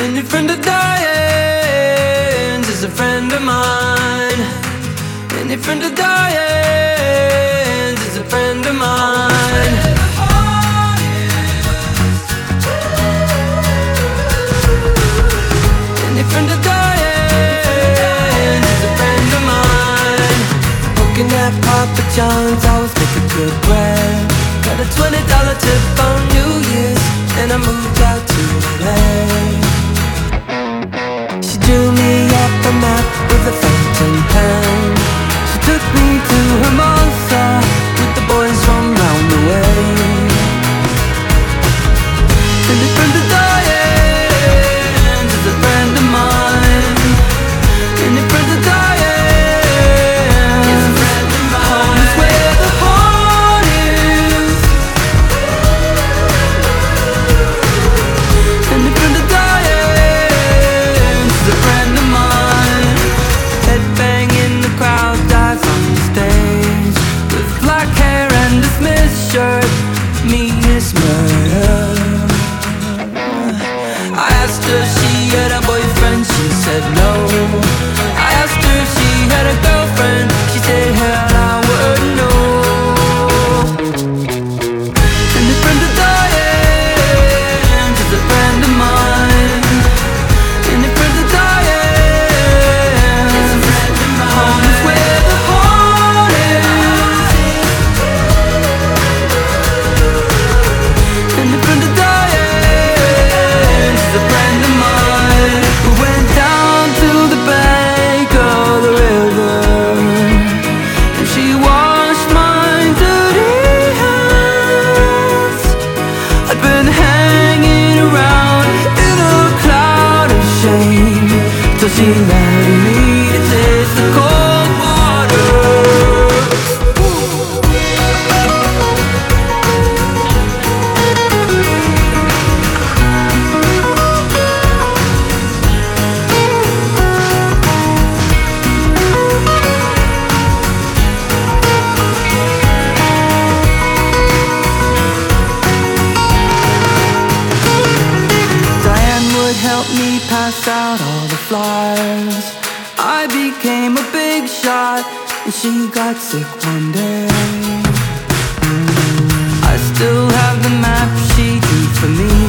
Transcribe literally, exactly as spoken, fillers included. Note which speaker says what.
Speaker 1: Any friend of Diane's is a friend of mine. Any friend of Diane's is a friend of mine. Any friend of Diane's is a friend of mine. Working at Papa John's, always making good bread. Got a twenty dollar tip on New Year's, and I moved out to L A. She drew me up a map with a fountain pen. She took me to Hermosa with the boys from round the way. And a friend of Diane's is a friend of mine. And a friend of Diane's is a friend of mine. Home is where the heart is. And a friend of Diane's is a friend of mine. Headbang in the crowd, dives on the stage with black hair and a Smith shirt. Meanest murder. I asked her if she had a boyfriend, she said no. I asked her if she had a girlfriend, she said hell I wouldn't know. And a friend of Diane's is a friend of mine. And a friend of Diane's is a friend of mine. Home is where the heart is. And a friend of Diane's is a friend of mine. We went down to the bank of the river, and she washed my dirty hands. I'd been hanging around in a cloud of shame till she led me to taste the cold water. Diane would help me pass out all the flyers. I became a big shot, and she got sick one day. I still have the map she drew for me.